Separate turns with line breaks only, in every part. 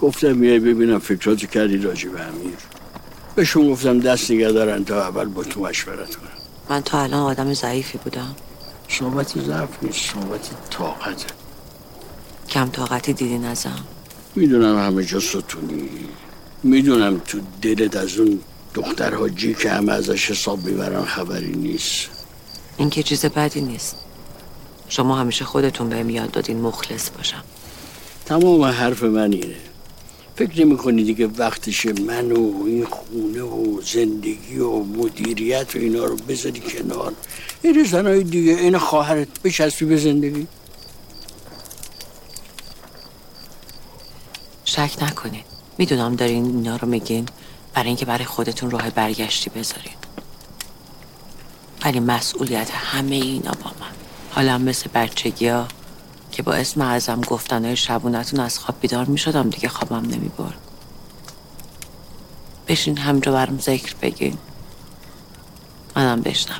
گفتم میای ببینم فکراتو کردی راجع به امیر. بهشون گفتم دست نگه دارن تا اول با تو مشورت کنم.
من تا الان آدم ضعیفی بودم؟
صحبت ضعف نیست، صحبت طاقته.
کم طاقتی دیدین ازم؟
میدونم همه جا ستونی، میدونم تو دلت از اون دختر حاجی که همه ازش حساب میبرن خبری نیست.
این که چیز بدی نیست. شما همیشه خودتون بهم یاد دادین مخلص باشم.
تمام حرف من اینه. فکر نمی کنی دیگه وقتشه من و این خونه و زندگی و مدیریت و اینا رو بذاری کنار، این زنهای دیگه این خواهرت بچسبی به زندگی؟
شک نکنید. میدونم دارین اینا رو میگین برای اینکه برای خودتون راه برگشتی بذارین، ولی مسئولیت همه اینا با من. حالا مثل بچگی‌ها که با اسم اعظم گفتنهای شبونتون از خواب بیدار میشدم دیگه خوابم نمیبرد. بشین همجا برام ذکر بگین، منم بشنوم.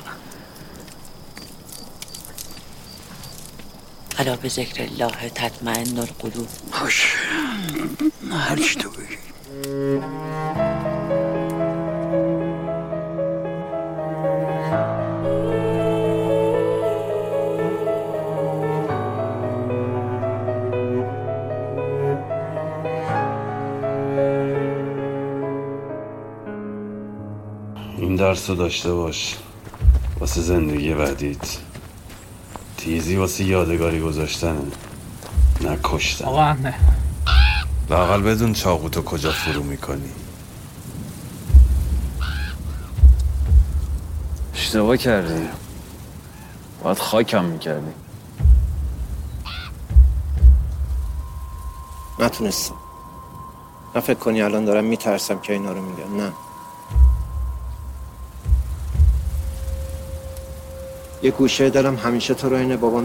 الا به ذکر الله تطمئن القلوب.
باشه، هر چی تو بگی.
این درس رو داشته باش واسه زندگی بعدیت. تیزی واسه یادگاری گذاشتنه، نه کشتن.
آقا همه
لااقل بدون چاقوتو کجا فرو میکنی.
اشتباه کردی، باید خاکم میکردی.
نتونستم. نه فکر کنی الان دارم میترسم که اینا رو میگم، نه. یه گوشه دلم همیشه تو رو اینه بابام.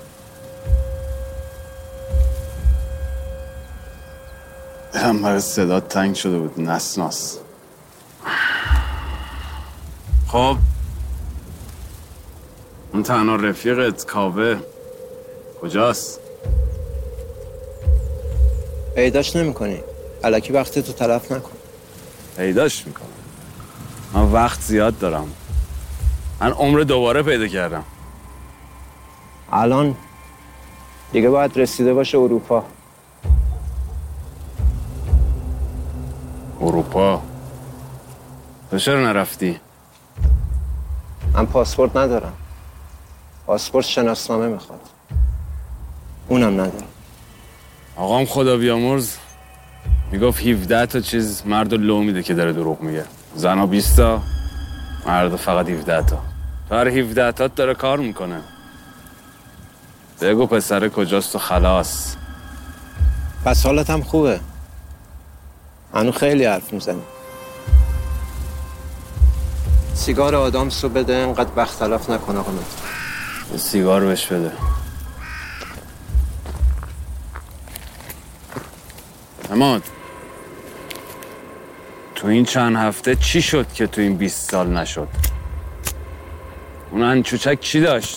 دلم برای صدات تنگ شده بود نسناس. خب اون تنها رفیقت کاوه کجاست؟
پیداش نمی کنی. الکی وقتی تو تلف نکن.
پیداش میکنم. من وقت زیاد دارم. من عمر دوباره پیدا کردم.
الان دیگه باید رسیده باشه اروپا.
اروپا؟ تو چرا نرفتی؟
من پاسپورت ندارم. پاسپورت شناسنامه میخواد. اونم ندارم.
آقام خدا بیامرز میگفت 17 تا چیز مرد لو میده که داره دروغ میگه. زنا 20 تا، مرد فقط 17 تا. تو هر 17 تا داره کار میکنه. بگو پسر کجاست و خلاص.
پس حالت هم خوبه. هنو خیلی حرف میزنی. سیگار آدامس رو بده، انقدر وقت تلف نکن آقا مهدی.
سیگار بهش بده. عماد، تو این چند هفته چی شد که تو این 20 سال نشد؟ اون انچوچک چی داشت؟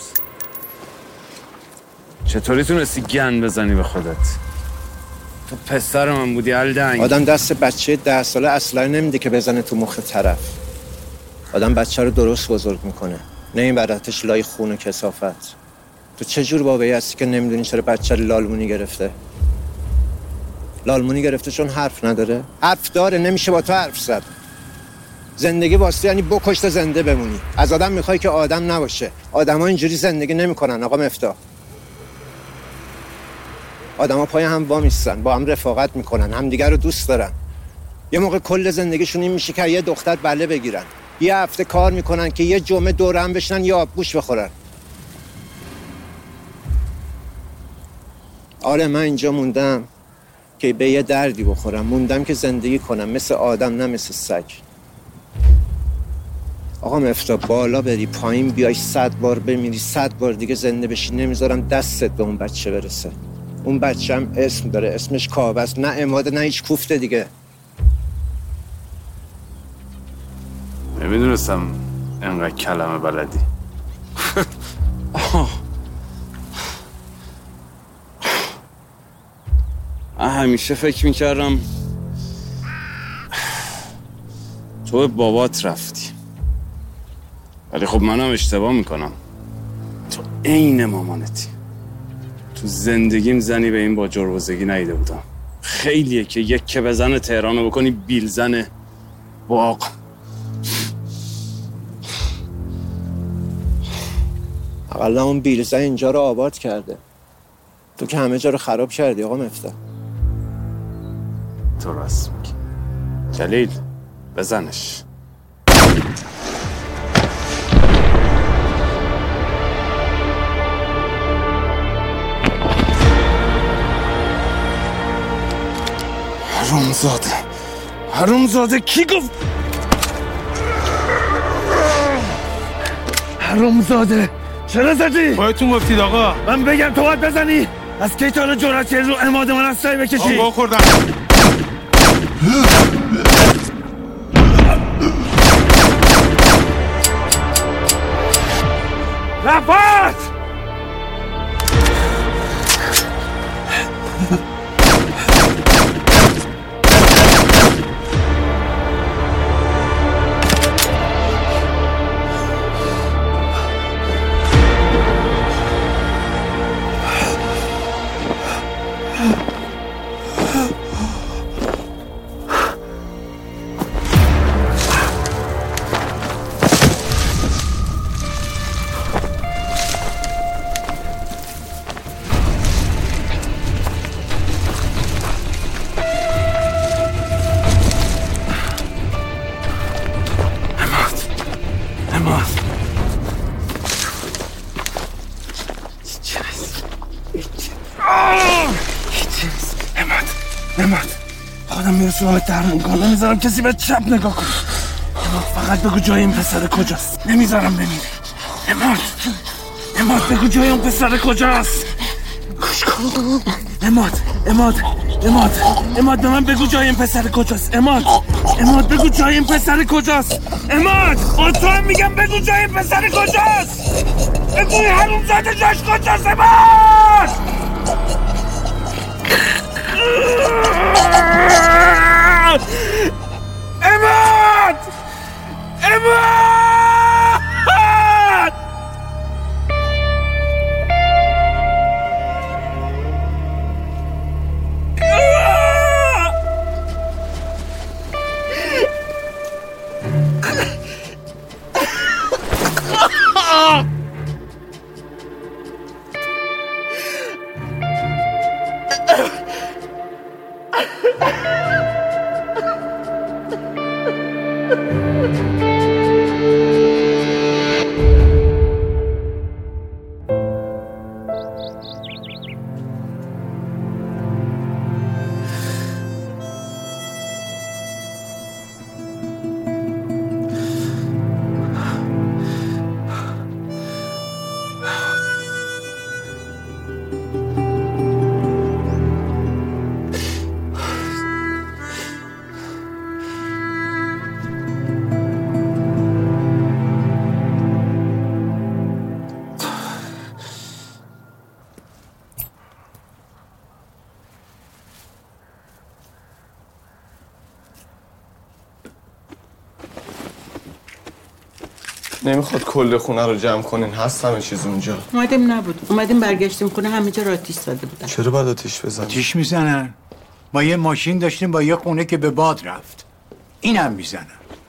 چطوری تونستی گند بزنی به خودت؟ تو پسر من بودی الدنگ.
آدم دست بچه 10 ساله اصلا نمیده که بزنه تو مخ طرف. آدم بچه رو درست بزرگ میکنه، نه این براتش لای خون و کثافت. تو چه جور بابایی هستی که نمیدونی چرا بچه رو لالمونی گرفته؟ لالمونی گرفته چون حرف نداره؟ حرف داره، نمیشه با تو حرف زد. زندگی واسه یعنی بکش تا زنده بمونی. از آدم میخوای که آدم نباشه. آدم‌ها اینجوری زندگی نمیکنن آقا مفتاح. آدم‌ها پای هم وامیستن، با هم رفاقت میکنن، همدیگر رو دوست دارن. یه موقع کل زندگیشون این میشه که یه دختر بله بگیرن، یه هفته کار میکنن که یه جمعه دور هم بشنن یا آبگوش بخورن. آره من اینجا موندم که به یه دردی بخورم، موندم که زندگی کنم مثل آدم نه مثل سگ. آقا مفتاح بالا بری پایین بیای 100 بار بمیری 100 بار دیگه زنده بشی، نمیذارم دستت به اون بچه برسه. اون بچه هم اسم داره، اسمش کاوه است، نه عماد نه هیچ کوفته دیگه.
نمیدونستم انقدر کلمه بلدی. من همیشه فکر میکردم تو به بابات رفتی، ولی خب منم اشتباه میکنم. تو عین مامانتی. تو زندگیم زنی به این با جربزگی ندیده بودم. خیلیه که یک که بزن تهرانو بکنی بیلزن باق.
اقلا اون بیلزن اینجا رو آباد کرده، تو که همه جا رو خراب کردی آقا مفتاح.
تو راست میگی. جلیل بزنش. حرومزاده کی گفت؟ حرومزاده چرا زدی؟
خودتون گفتید آقا.
من بگم تو باید بزنی؟ از کی تا حالا جرأت کردی رو عماد من از سایه بکشی؟
آقا خوردم.
رفت!
عماد خودم میرسونم به تحریم کن، نمیذارم کسی به چپ نگاه کنه. عماد فقط بگو جای این پسر کجاست، نمیذارم بمیره. عماد بگو جای اون پسر کجاست. گوش کن عماد به من بگو جای این پسر کجاست. عماد بگو جای این پسر کجاست. عماد با تو هم میگم بگو جای این پسر کجاست. بگو این حرومزاده جاش کجاست. عماد
نمیخواد کل خونه رو جمع کنین، هست همه چیز اونجا.
اومدیم نبود، اومدیم برگشتیم خونه همه جا را آتیش زده بودن.
چرا باید آتیش بزنن؟
آتیش میزنن. ما یه ماشین داشتیم با یه خونه که به باد رفت، اینم میزنن.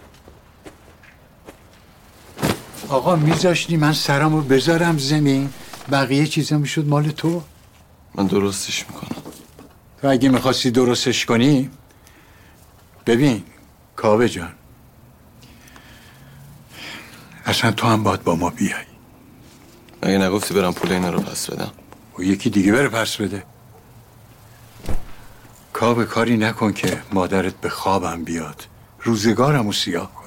آقا میذاشتی من سرمو بذارم زمین، بقیه چیزا میشد مال تو.
من درستش میکنم.
تو اگه میخواستی درستش کنی، ببین کاوه جان، اصلا تو هم باید با ما بیای.
مگه نگفتی برم پول اینا رو پس بدم؟
و یکی دیگه بره پس بده. کاوه کاری نکن که مادرت به خوابم بیاد، روزگارمو سیاه کنه.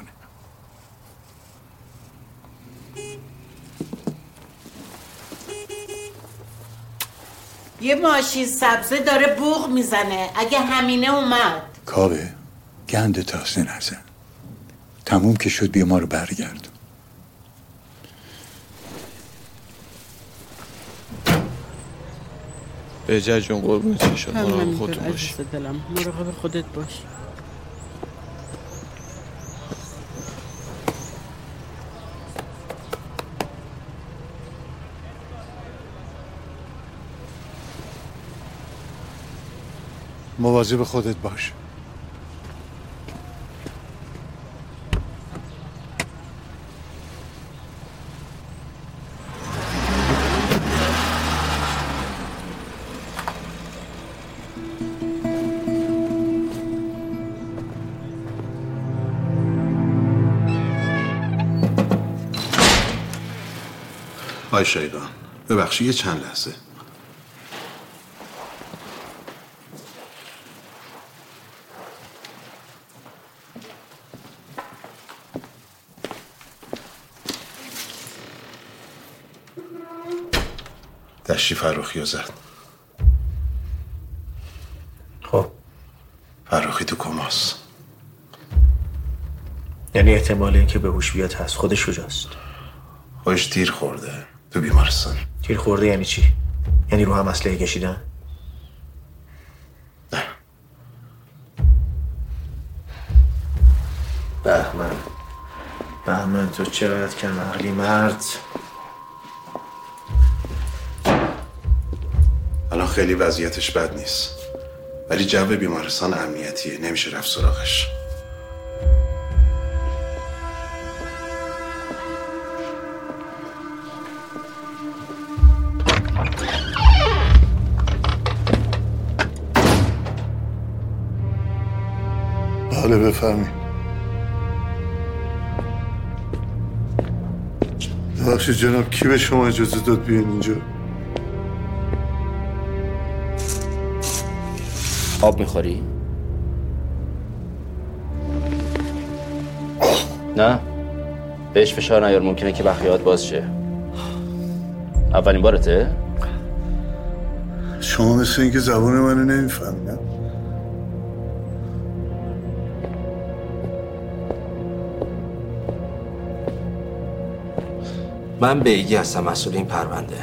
یه ماشین سبزه داره بوق میزنه، اگه همینه اومد.
کاوه گند تازه نزن، تموم که شد بیا ما رو برگردون.
بهجت جون قربون چشات، مراقب خودتون باشی.
عزیز دلم مراقب خودت باش.
مواظب خودت باش.
آی شایگان ببخشید یه چند لحظه. دشتی فرخی رو زد.
خب
فرخی تو کماست.
یعنی احتمال اینکه به هوش بیاد هست. خودش کجاست؟
خودش تیر خورده تو بیمارستان.
تیر خورده یعنی چی؟ یعنی رو هم اسلحه کشیدن؟
نه.
بهمن تو چقدر کم عقلی مرد.
الان خیلی وضعیتش بد نیست ولی جو بیمارستان امنیتیه، نمیشه رفت سراغش.
بله بفرمایید. ببخشید جناب کی به شما اجازه داد بیاین اینجا؟
آب میخوری؟ نه؟ بهش فشار نیار، ممکنه که بخیات باز شه. اولین بارته؟
شما مثل اینکه زبان منو نمیفهمید.
من بیگی هستم، مسئول این پرونده.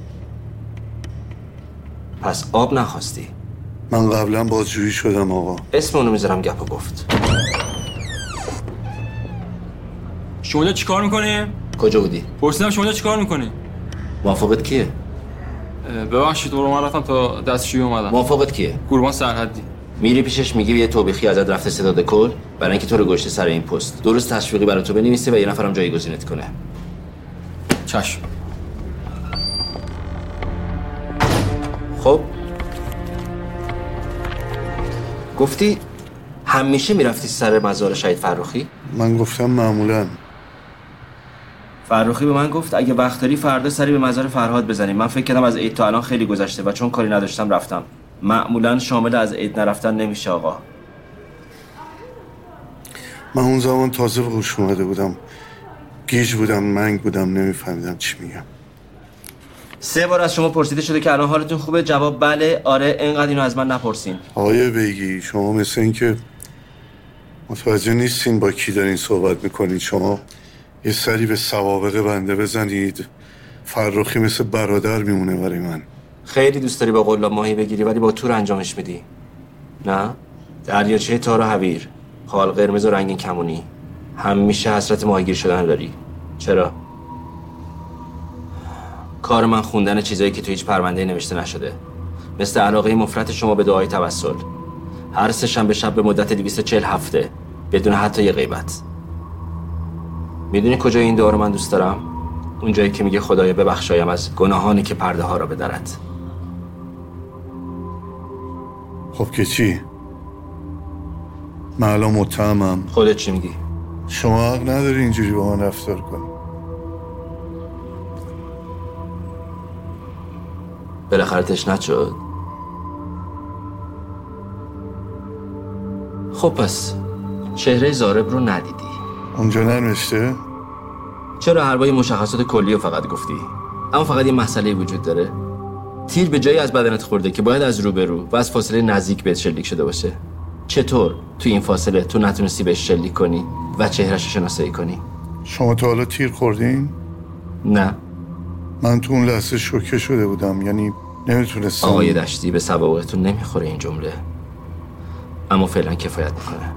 پس آب نخواستی؟
من قبلا بازجویی شدم آقا.
اسم اونو میذارم گپ گفت.
شما چیکار میکنی؟
کجا بودی؟
پرسیدم شما چیکار میکنی؟
موافقت کیه؟
ببخشید من رفتم تا دستشویی اومدم.
موافقت کیه؟
قربان سرحدی.
میری پیشش میگی یه توبیخی ازت رفته ستاد کل برای اینکه تو رو گشته سر این پست. درست تشویقی برای تو بنویسه و یه نفرم جایگزینت کنه.
چشم.
خب گفتی همیشه میرفتی سر مزار شهید فرخی؟
من گفتم معمولا.
فرخی به من گفت اگه وقت داری فردا سری به مزار فرهاد بزنیم. من فکر کردم از عید تا الان خیلی گذشته و چون کاری نداشتم رفتم. معمولا شامل از عید نرفتن نمیشه آقا.
من اون زمان تازه به هوش اومده بودم، گیج بودم، منگ بودم، نمیفهمیدم چی میگم.
3 بار از شما پرسیده شده که الان حالتون خوبه؟ جواب بله، آره، اینقدر اینو از من نپرسین.
آقای بیگی شما مثل این که متوجه نیستین با کی دارین صحبت میکنید. شما یه سری به سوابق بنده بزنید، فرخی مثل برادر میمونه برای من.
خیلی دوست داری با قلاب ماهی بگیری ولی با تور انجامش میدی. نه؟ دریاچه تار و حویر، خال قرمز و رنگین کمونی، همیشه حسرت ماهیگیر شدن داری. چرا؟ کار من خوندن چیزایی که تو هیچ پرونده نوشته نشده، مثل علاقه مفرط شما به دعای توسل، هر 3 شنبه شب به مدت 240 هفته بدون حتی یه غیبت. میدونی کجای این دعا رو من دوست دارم؟ اون جایی که میگه خدایا ببخشایم از گناهانی که پرده ها را بدرد.
خب که چی؟ من الان متهمم.
خودت چی میگی؟
شما حق نداری اینجوری با من رفتار کنی.
بالاخره تشنت شد. خب پس چهره زارب رو ندیدی؟
اونجا ننوشته؟
چرا هر بار مشخصات کلی رو فقط گفتی؟ اما فقط یه مسئله وجود داره. تیر به جایی از بدنت خورده که باید از روبرو و از فاصله نزدیک بهت شلیک شده باشه. چطور تو این فاصله تو نتونستی بهش شلیک کنی و چهرهش رو شناسایی کنی؟
شما تا حالا تیر خوردین؟
نه.
من تو اون لحظه شوکه شده بودم، یعنی نمیتونستم.
آقای دشتی به سوابقتون نمیخوره این جمله، اما فعلا کفایت میکنه.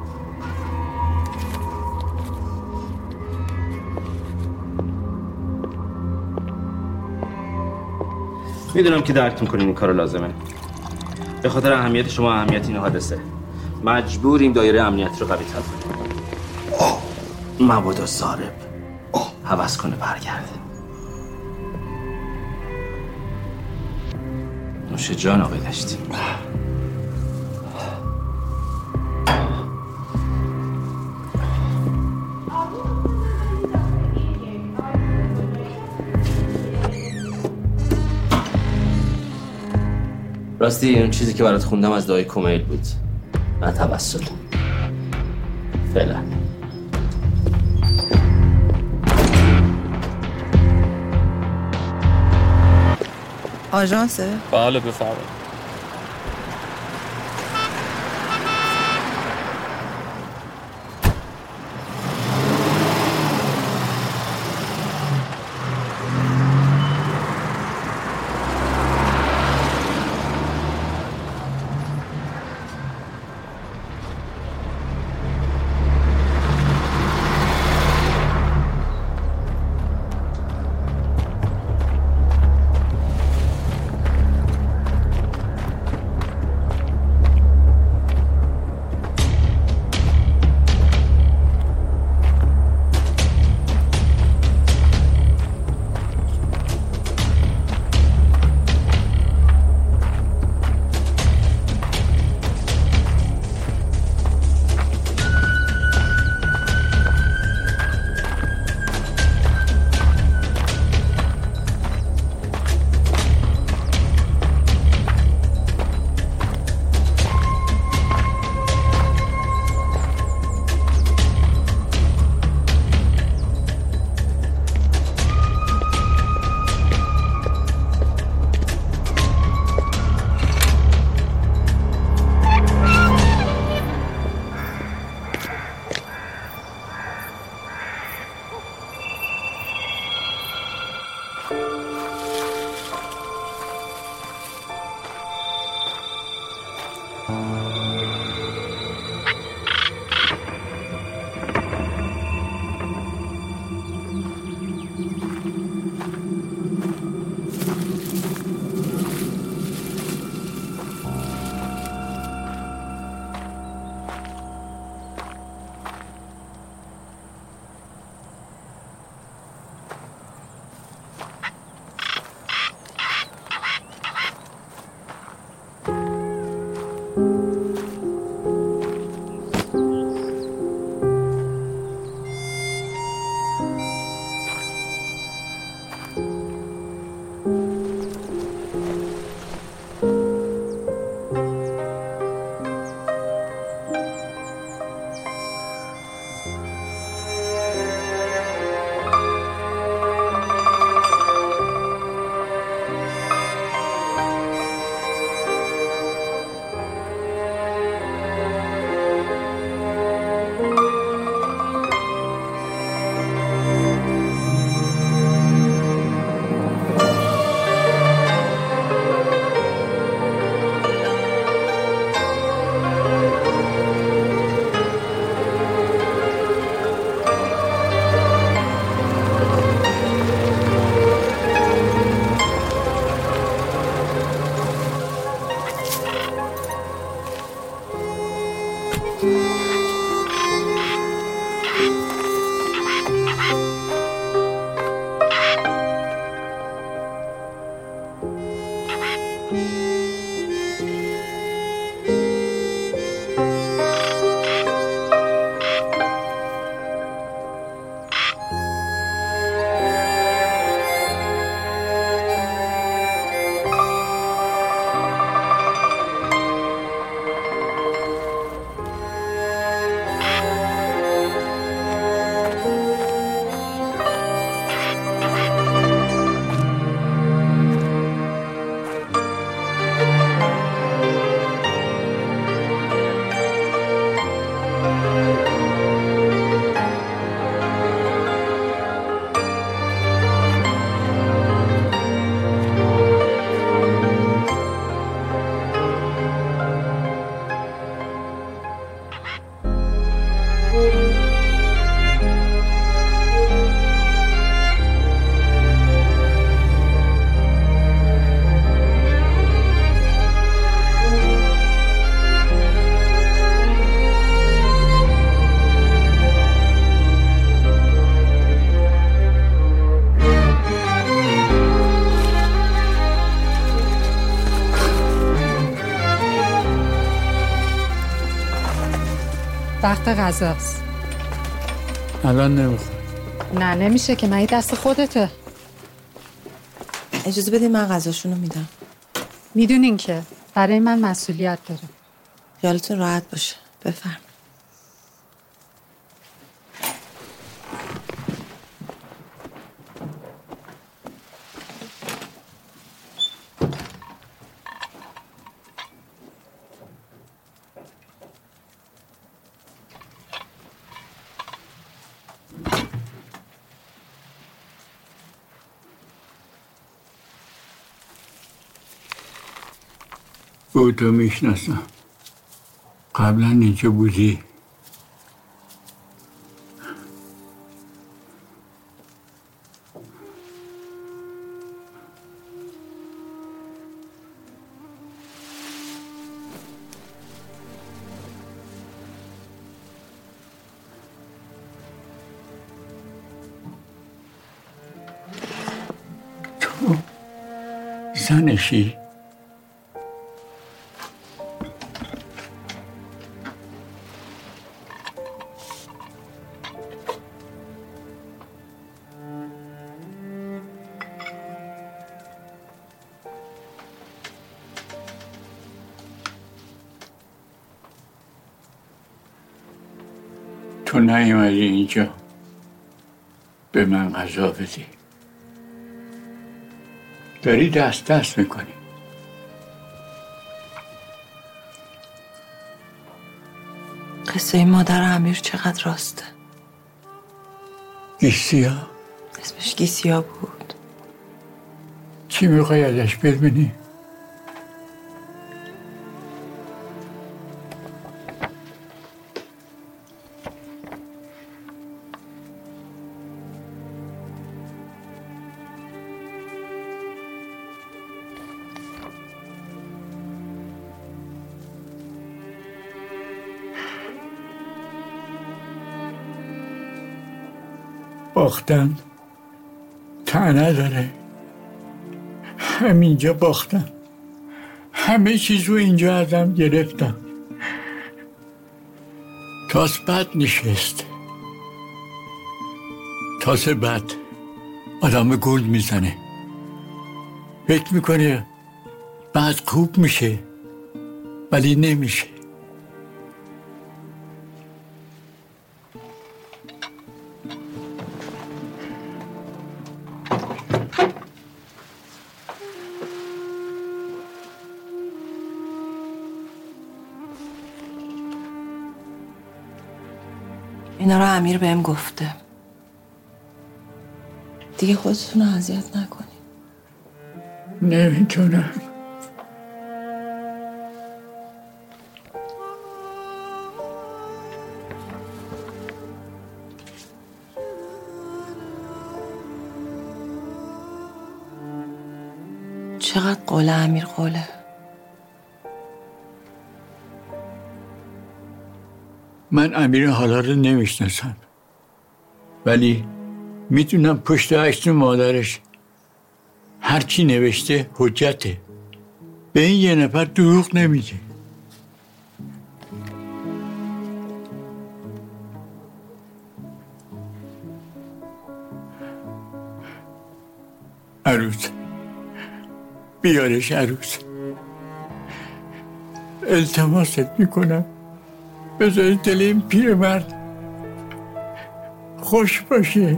میدونم که درک میکنین این کار لازمه. به خاطر اهمیت شما، اهمیت این حادثه، مجبوریم دایره امنیت رو قوی تر کنیم. مبادا ضارب هوس کنه برگرده. نوش جان آقای دشتی. راستی اون چیزی که برات خوندم از دعای کمیل بود، نه توسل. فعلا.
آژانسه؟
بله بفرمایید.
وقت غذاست.
الان نمیخوام.
نه نمیشه که، من دست خودته.
اجازه بدید من غذاشونو میدم.
میدونین که برای من مسئولیت داره.
خیالتون راحت باشه. بفرم.
او تو میشناسم. قبلا اینجا بودی. تو زنشی؟ تو نیومدی اینجا به من غذا بدی. داری دست میکنی.
قصه مادر امیر چقدر راسته.
گیسیا؟
اسمش گیسیا بود.
چی میخوای ازش بدونی؟ باختن طعنه داره. همینجا باختم. همه چیز رو اینجا ازم گرفتم. تاس بد نشست. تاس بد آدم گول میزنه. فکر میکنه بعد خوب میشه ولی نمیشه.
اینا رو امیر بهم گفته. دیگه خودتون رو اذیت نکنید.
نمیتونم.
چقدر قوله امیر قوله.
من امیر حالا رو نمیشناسم ولی میدونم پشت عکس مادرش هرچی نوشته حجته. به این یه نفر دروغ نمیگه. عروس بیارش عروس. التماست میکنم بذاری دل این پیرمرد خوش باشه.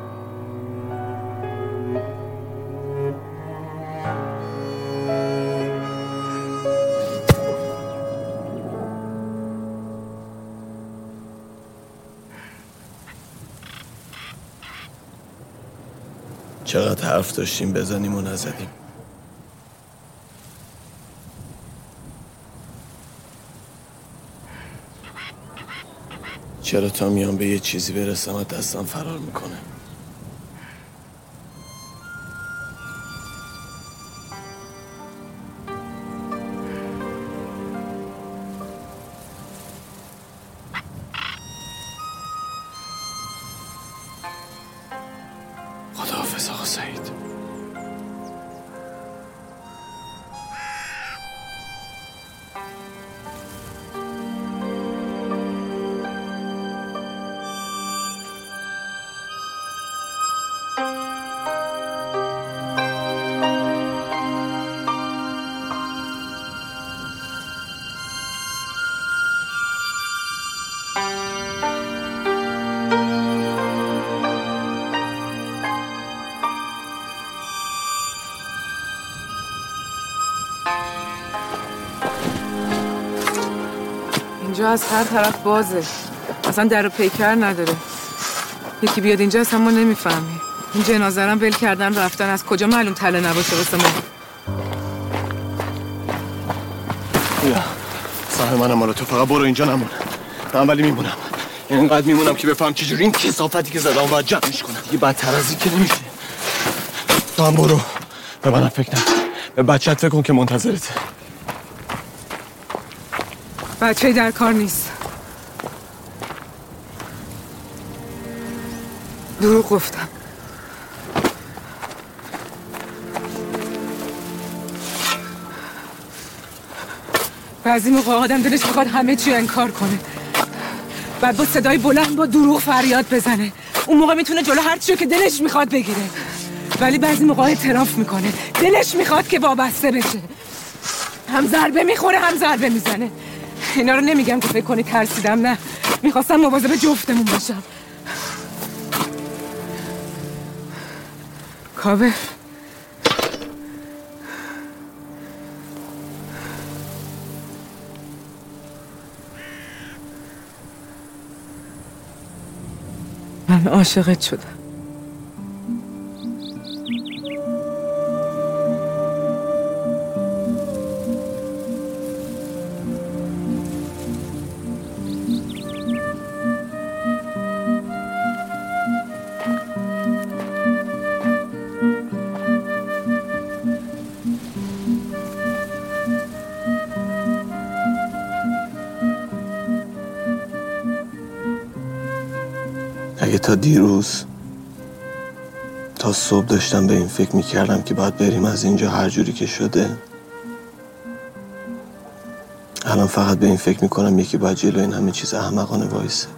چقدر حرف داشتیم بزنیم و نزدیم. چرا تا میام به یه چیزی برسم از دستم فرار میکنه؟ خداحافظ آقا سعید.
اینجا از هر طرف بازه، اصلا در و پیکر نداره. یکی بیاد اینجا اصلا ما نمیفهمیم. این جنازه رو ول کردن رفتن، از کجا معلوم تله نباشه واسه ما؟
بیا صاحب منم مال تو، فقط برو اینجا نمون. من ولی میمونم، اینقدر میمونم که بفهم چجوری این کثافتی که زدم باید جمعش کنم. دیگه بدتر از این که نمیشه. تو هم برو، به منم فکر نکن، به بچه‌ت فکر کن که منتظرته.
بچه‌ای در کار نیست. دروغ گفتم. بعضی موقع آدم دلش میخواد همه چی انکار کنه، بعد با صدای بلند با دروغ فریاد بزنه. اون موقع میتونه جلو هر چیو که دلش میخواد بگیره، ولی بعضی موقع اعتراف میکنه دلش میخواد که وابسته بشه. هم ضربه میخوره هم ضربه میزنه. اینا رو نمیگم که فکر کنی ترسیدم، نه، میخواستم مواظب جفتمون باشم. کاوه من عاشقت شدم.
اگه تا دیروز تا صبح داشتم به این فکر میکردم که باید بریم از اینجا هر جوری که شده، الان فقط به این فکر میکنم یکی باید جلو این همه چیز احمقانه وایسه.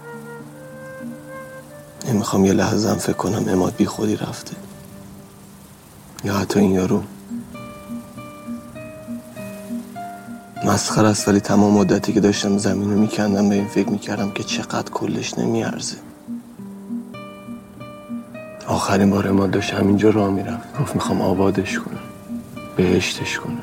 نمیخوام یه لحظه هم فکر کنم عماد بی خودی رفته، یا حتی این یارو. مسخره است، ولی تمام مدتی که داشتم زمین رو میکندم به این فکر میکردم که چقدر کلش نمیارزه. آخرین بار ما داشت همینجا راه میرفت، گفت میخوام آبادش کنم، بهشتش کنم.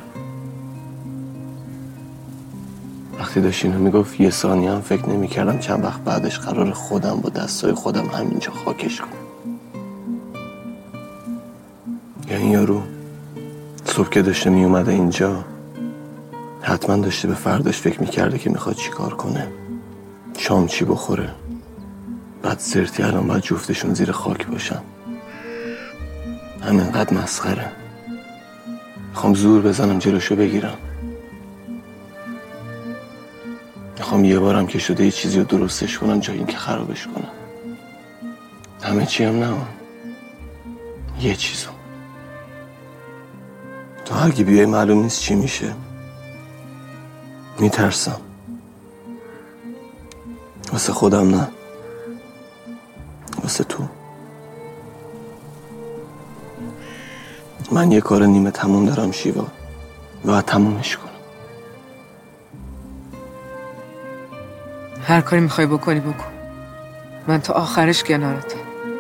وقتی داشت اینو میگفت یه ثانیه هم فکر نمیکردم چند وقت بعدش قرار خودم با دستای خودم همینجا خاکش کنم. یا این یارو صبح که داشته میومده اینجا حتما داشته به فرداش فکر میکرده که میخواد چی کار کنه، شام چی بخوره. بعد زرتی الان باید جفتشون زیر خاک باشن. همینقدر مسخره. میخوام زور بزنم جلوشو بگیرم. میخوام یه بارم که شده یه چیزی رو درستش کنم جای این که خرابش کنم. همه چی هم نه، یه چیزو. تو هرگی بیای معلوم نیست چی میشه. میترسم. واسه خودم نه، واسه تو. من یه کار نیمه تموم دارم شیوا، باید تمومش کنم.
هر کاری میخوای بکنی بکن، من تا آخرش کنارتم.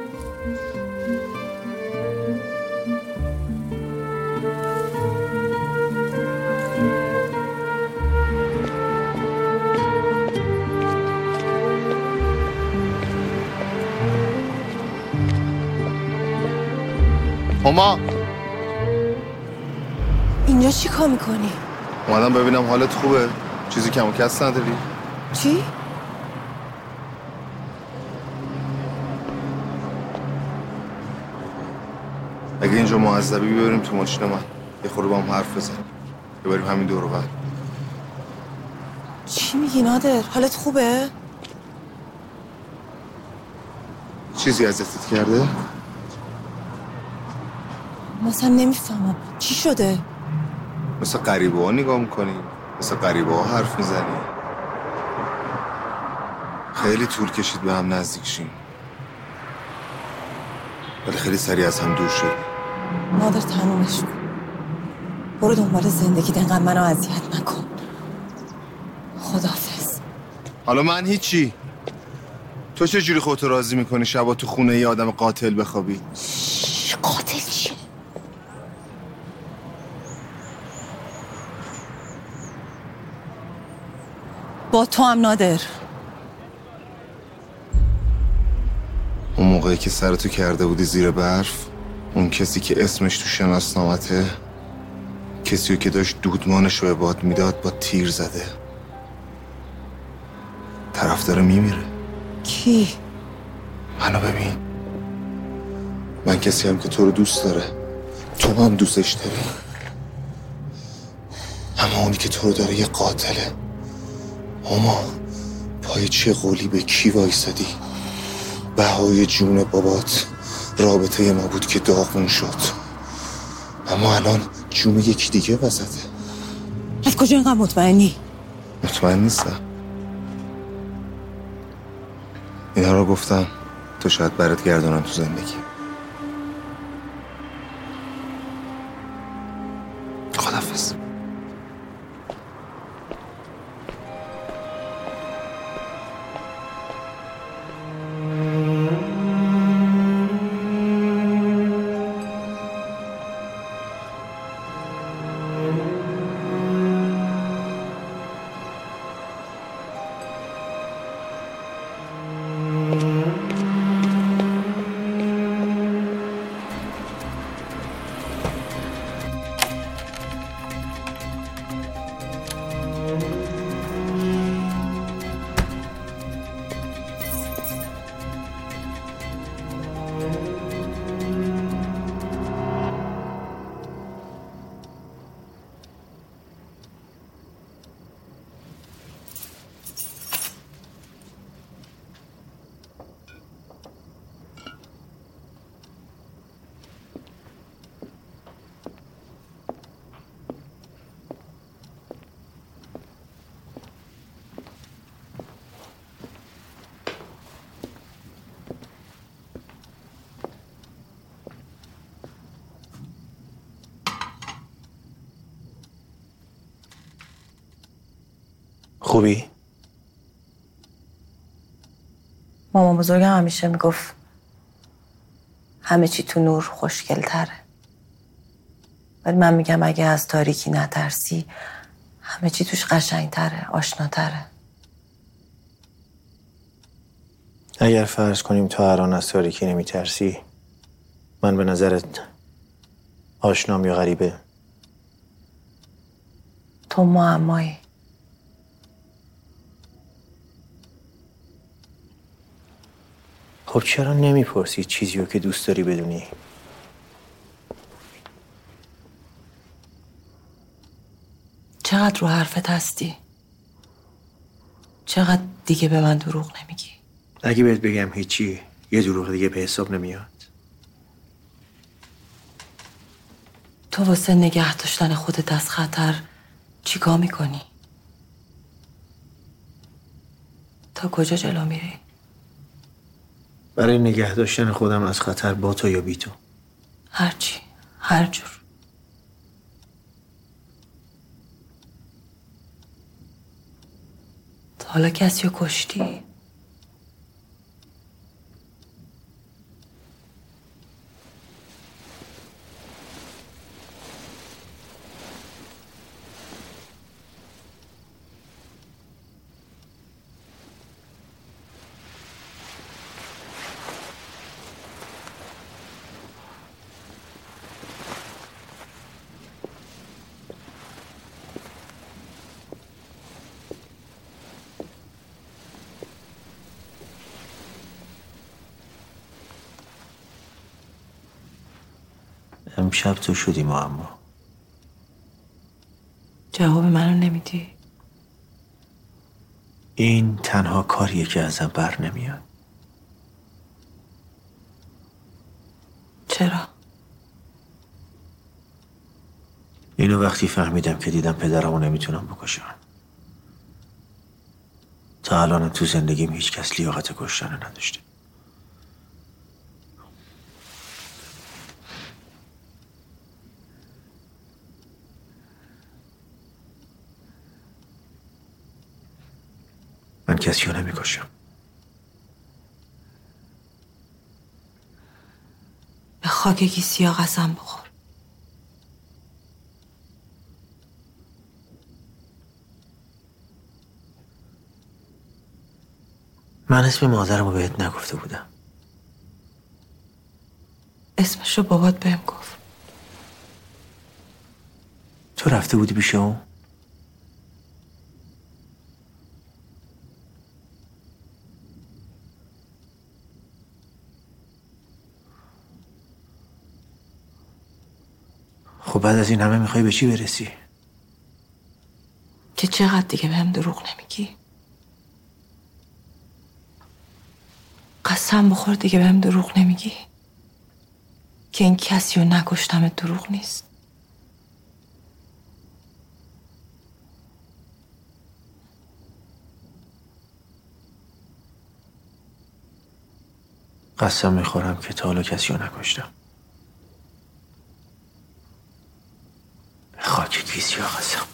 هما
اینجا چی کار میکنی؟
اومدم ببینم حالت خوبه؟ چیزی کم و کس نداری؟
چی؟
اگه اینجا معذبی بیاریم تو ماشین من یه خورده با هم حرف بزن، بریم همین دور و بر.
چی میگی نادر؟ حالت خوبه؟
چیزی اذیتت کرده؟
مثلا نمیفهمم چی شده؟
مثل غریبه ها نگاه میکنی، مثل غریبه ها حرف میزنی. خیلی طول کشید به هم نزدیک شیم، ولی خیلی سریع از هم دور شد.
نادر تمومش کن، برو دنبال زندگی، دنقدر منو اذیت نکن. خداحافظ.
حالا من هیچی. تو چه جوری خودتو راضی میکنی شبا تو خونه یه آدم قاتل بخوابی؟
قاتل چیه؟ با تو هم نادر.
اون موقعی که سرتو کرده بودی زیر برف، اون کسی که اسمش تو شناسنامته، کسی که داشت دودمانش رو به باد میداد با تیر زده. طرف داره میمیره.
کی؟
منو ببین. من کسی هم که تو رو دوست داره، تو هم دوستش داری. اما اونی که تو رو داره یه قاتله. اما پای چه قولی به کی وایسادی؟ بهای جون بابات رابطه ما بود که داغون شد، اما الان جون یکی دیگه وسطه.
از کجا اینقدر مطمئنی؟
مطمئن نیستم. اینا رو گفتم تو شاید برات گردونم تو زندگی. خداحافظ.
خوبی؟
مامان بزرگم همیشه میگفت همه چی تو نور خوشگل تره، ولی من میگم اگه از تاریکی نترسی همه چی توش قشنگ تره، آشنا تره.
اگر فرض کنیم تو الان از تاریکی نمیترسی، من به نظرت آشنام یا غریبه؟
تو معمایی.
خب چرا نمیپرسی چیزی رو که دوست داری بدونی؟
چقدر رو حرفت هستی؟ چقدر دیگه به من دروغ نمیگی؟
اگه بهت بگم هیچی، یه دروغ دیگه به حساب نمیاد.
تو واسه نگه داشتن خودت از خطر چیکار میکنی؟ تا کجا جلو میری؟
برای نگه داشتن خودم از خطر با تو یا بی تو؟
هرچی، هر جور. تا حالا کسی رو کشتی؟
امشب تو شدی معما.
جواب منو نمیدی؟
این تنها کاریه که ازم بر نمیاد.
چرا؟
اینو وقتی فهمیدم که دیدم پدرمو نمیتونم بکشم. تا الان تو زندگیم هیچ کس لیاقت کشتن نداشته. من کسی رو نمیکشم.
به خاک کیسیا قسم بخور.
من اسم مادرمو بهت نگفته بودم.
اسمشو بابات بهم گفت.
تو رفته بودی پیش اون؟ خب بعد از این همه میخوای به چی برسی؟
که چقدر دیگه بهم دروغ نمیگی؟ قسم بخور دیگه بهم دروغ نمیگی؟ که این کسی رو نکشتمت دروغ نیست.
قسم میخورم که تا حالا کسی رو نکشتم. به خاک کیسی ها قسم.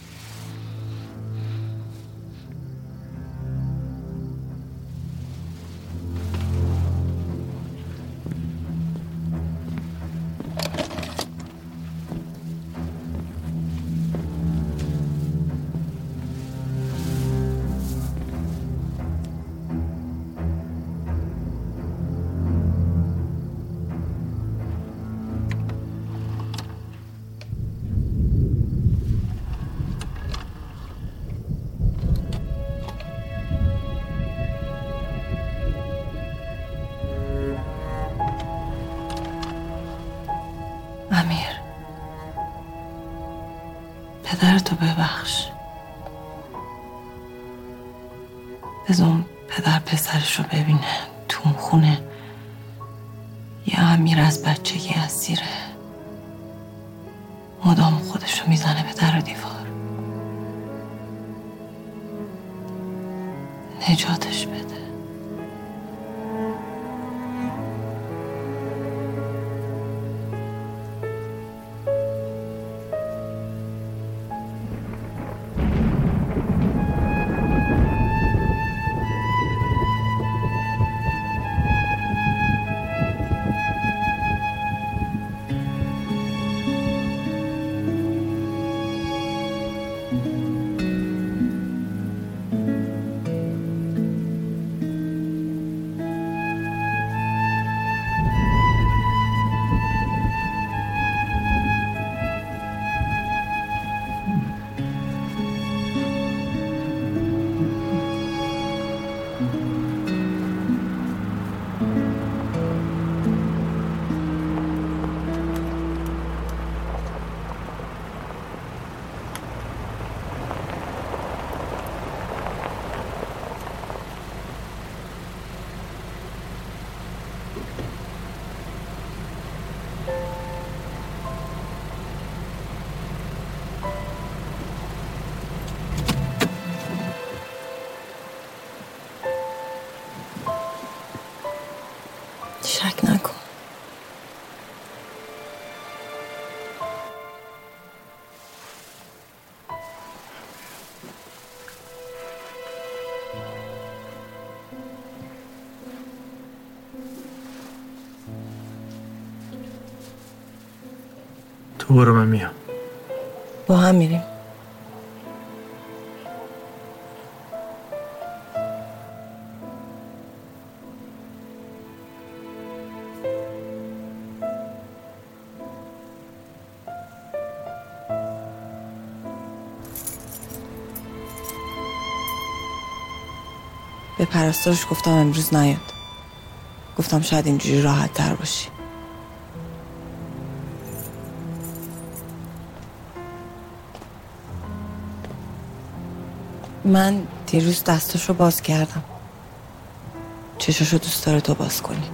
امیر، پدرتو ببخش. بذار اون پدر پسرشو ببینه تو اون خونه. یه امیر از بچگی اسیره، مدام خودشو میزنه به در و دیوار. نجاتش بده. شک نکن.
تو برو من میام.
با هم میریم. به پرستارش گفتم امروز نیاد. گفتم شاید اینجوری راحت تر باشی. من دیروز دستاشو باز کردم. چشاشو دوست داره تو باز کنی.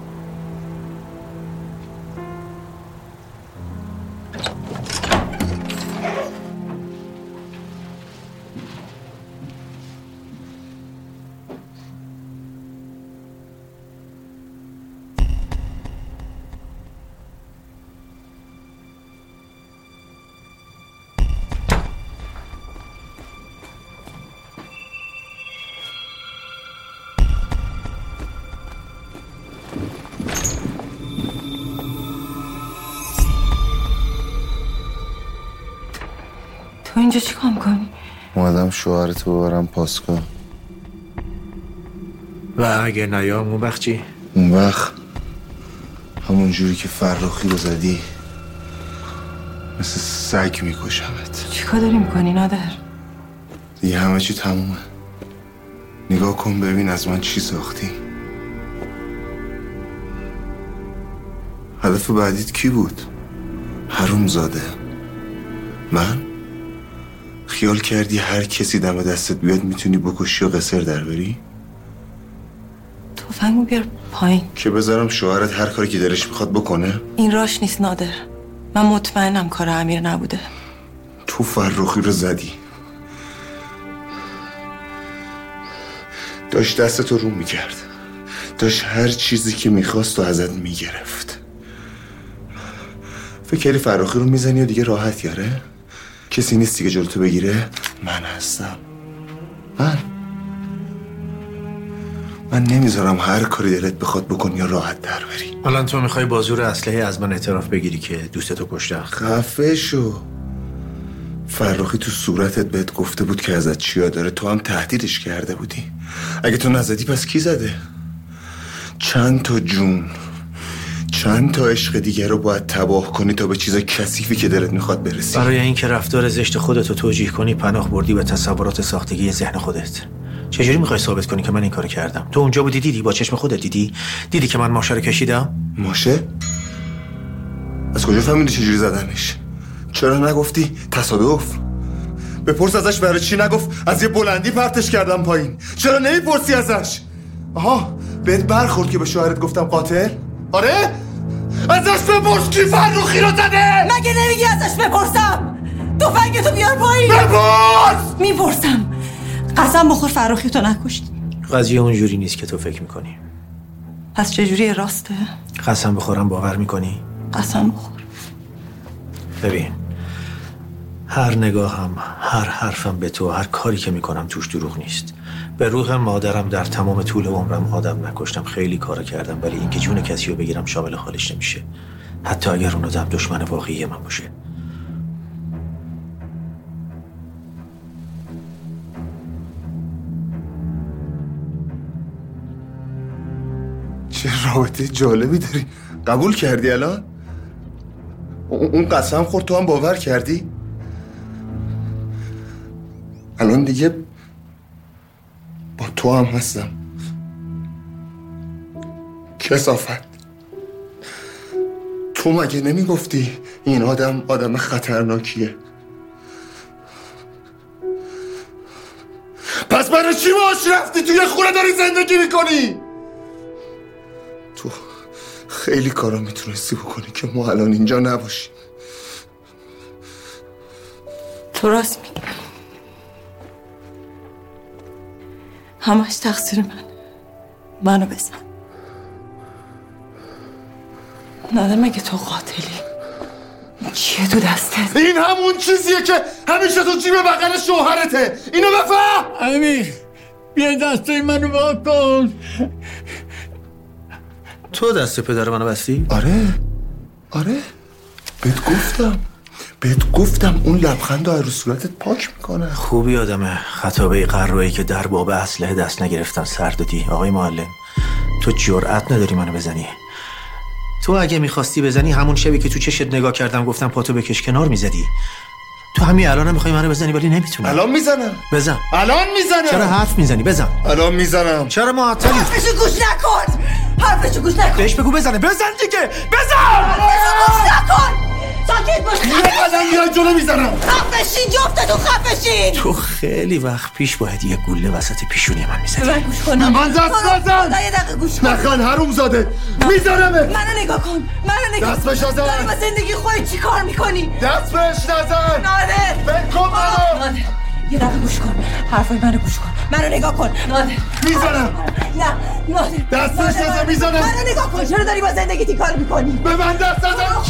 تو اینجا چی کار میکنی؟
اومدم شوهرتو ببرم پاسگاه.
و اگه نیام اون وقت چی؟
اون وقت همون جوری که فرخی رو زدی مثل سگ میکشمت.
چی کار داری میکنی نادر؟
دیگه همه چی تمومه. نگاه کن ببین از من چی ساختی. هدف بعدیت کی بود؟ حرومزاده. من؟ خیال کردی هر کسی دم دستت بیاد میتونی بکشی و قصر در بری؟
تفنگو بیار پایین
که بذارم شوهرت هر کاری که دلش میخواد بکنه؟
این راش نیست نادر. من مطمئنم کار امیر نبوده.
تو فرخی رو زدی. داشت دستتو رو میکرد. داشت هر چیزی که میخواست و ازت میگرفت. فکر کردی فرخی رو میزنی و دیگه راحت یاره؟ کسی نیستی که جلوتو بگیره؟ من هستم. من نمیذارم هر کاری دلت بخواد بکنی یا راحت در بری.
الان تو میخوای با زور اسلحه از من اعتراف بگیری که دوستتو کشتم؟
خفه شو. فرخی تو صورتت بهت گفته بود که ازت چیا داره، تو هم تهدیدش کرده بودی. اگه تو نزدی پس کی زده؟ چند تا جون، چند تا عشق دیگه رو باید تباه کنی تا به چیز کثیفی که دلت میخواد برسی.
برای اینکه رفتار زشت خودتو توجیه کنی پناه بردی به تصورات ساختگی ذهن خودت. چجوری میخوای ثابت کنی که من این کارو کردم؟ تو اونجا بودی دیدی، با چشم خودت دیدی که من ماشه رو کشیدم؟
ماشه؟ از کجا فهمیدی چجوری زدنش؟ چرا نگفتی تصادف؟ بپرس ازش برای چی نگفت از یه بلندی پرتش کردم پایین؟ چرا نمیپرسی ازش؟ آها بهت برخورد که به شوهرت گفتم قاتل؟ آره؟ ازش بپرس کی فرخی رو زده؟
مگه نمیگی ازش بپرسم؟ تفنگتو بیار پایین.
بپرس!
میپرسم. قسم بخور فرخی تو نکشت.
قضیه اونجوری نیست که تو فکر میکنی.
پس چجوری راسته؟
قسم بخورم باور میکنی؟
قسم بخور.
ببین هر نگاهم، هر حرفم به تو، هر کاری که میکنم توش دروغ نیست. به روح مادرم در تمام طول عمرم آدم نکشتم. خیلی کارا کردم ولی اینکه جون کسی رو بگیرم شامل حالش نمیشه، حتی اگر اون آدم دشمن واقعی من باشه.
چه رابطه جالبی داری. قبول کردی الان؟ اون قسم خورد تو هم باور کردی؟ الان دیگه با تو هم هستم. کثافت. تو مگه نمیگفتی این آدم خطرناکیه؟ پس برای چی باهاش رفتی توی خونه داری زندگی میکنی؟ تو خیلی کارا میتونستی بکنی که ما الان اینجا نباشیم.
تو راست میگی. همش تقصیر منو بزن. نادر مگه تو قاتلی؟ چیه تو دستت؟
این همون چیزیه که همیشه تو جیب بغل شوهرته. اینو بفهم.
امیر بیا دستای منو واکن کن.
تو دست پدر منو بستی؟
آره بهت گفتم اون لبخند رو صورتت پاک میکنه.
خوبی آدمه خطابه قروهی که در باب اسلحه دست نگرفتن سر دادی. آقای معلم تو جرأت نداری منو بزنی. تو اگه میخواستی بزنی همون شبی که تو چشت نگاه کردم گفتم پاتو بکش کنار میزدی. تو همین الان میخوای منو بزنی ولی نمیتونی.
الان میزنم.
بزن.
الان میزنم.
چرا حرف میزنی؟ بزن.
الان میزنم.
چرا معطلی؟
حرفشو گوش نکن. حرفشو گوش نکن.
بهش بگو بزنه. بزن دیگه. بزن.
حرفشو گوش نکن. ساکت باش.
یه قدم بیای جلو میزنم.
خفشین جفتتون خفشین.
تو خیلی وقت پیش باید یه گوله وسط پیشونی من میزدی.
من گوش کن.
من دست نزن.
یه دقیقه گوش کن.
نخوان حرومزاده. میزنمت.
منو نگاه کن.
دست بهش نزن.
داری با زندگی خودت چی کار میکنی؟
دست بهش نزن.
نادر.
بکن منو.
نادر یه دقیقه گوش کن. حرفای منو گوش کن. منو نگاه کن. نادر
میزنم.
نه نادر
دست بهش نزن. میزنم.
منو نگاه کن. چرا داری با زندگی کار میکنی؟
به من دست نزن.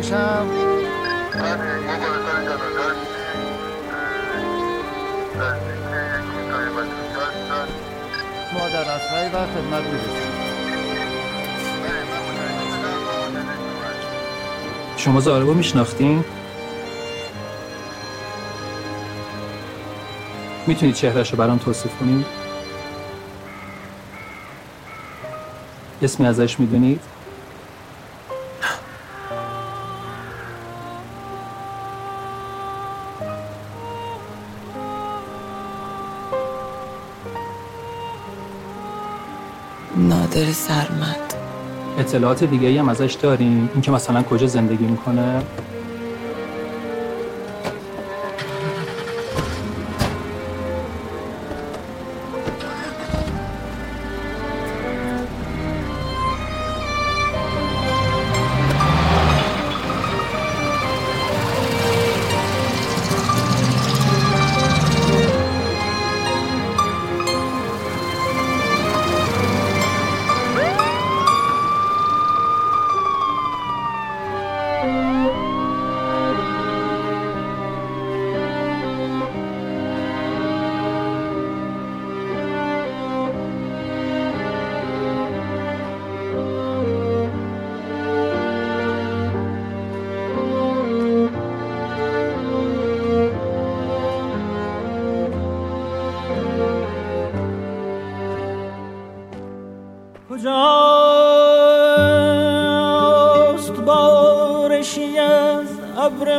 باشم. مادر از و خدمت می‌رسیم.
شما زاربو میشناختین؟ میتونید چهرهشو برام توصیف کنید؟ اسمی ازش میدونید؟
نادر سرمد.
اطلاعات دیگه‌ای هم ازش دارین؟ اینکه مثلا کجا زندگی میکنه؟
کجاست بارشی از ابر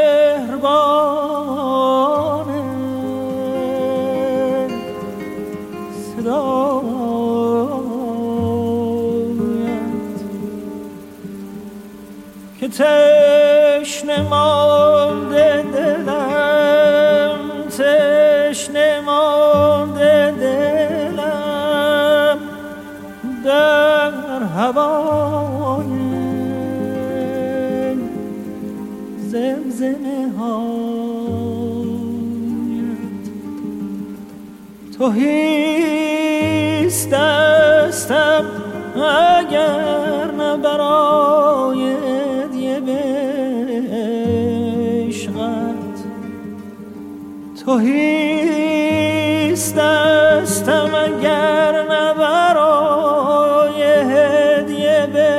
مهربانه صدایت که تشنه مانده دلم تشنه مانده دلم در هوای زمزمه هایت تهیست دستم اگر نه برای هدیه به عشقت تهیست دستم اگر نه برای هدیه به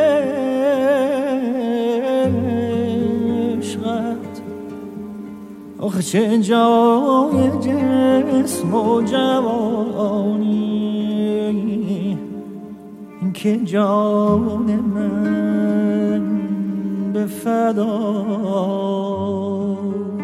عشقت آخه چه جای جسم و جوانی که جان من به فدایت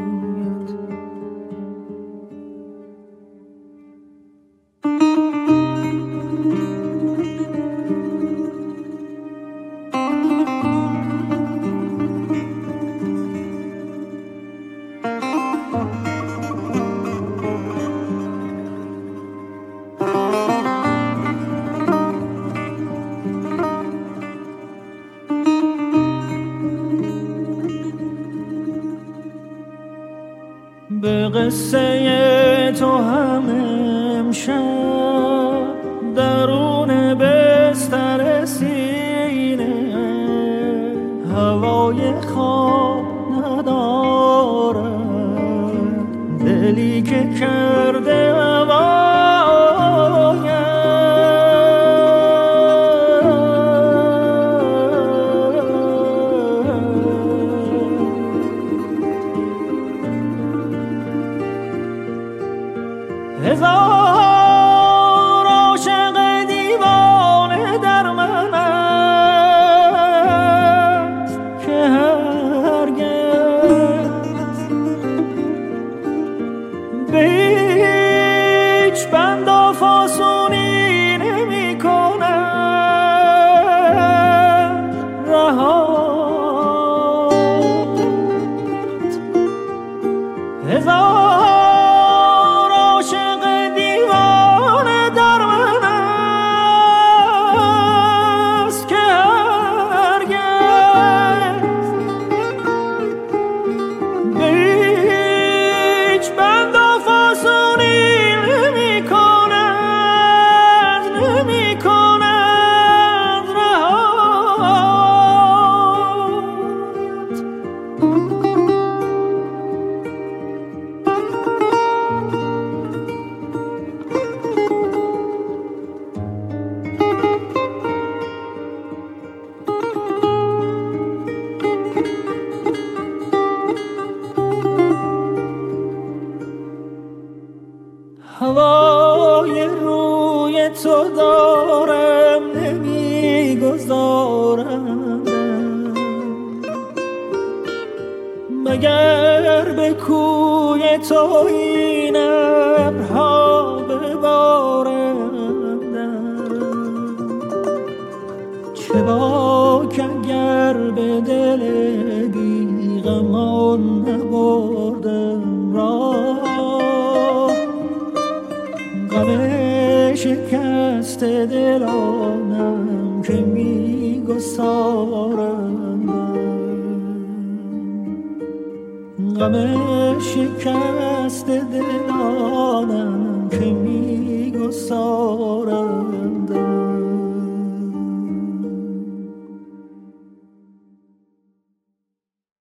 به قصه تو هم امشب درون بستر سینه هوای خواب ندارد دلی که کرده هزار اگر به کوی تو این ابرها ببارندم، چه باک اگر به دل بیغمان نبردم راه، غم شکست دلانم که میگسارندم، غم شکست دلانم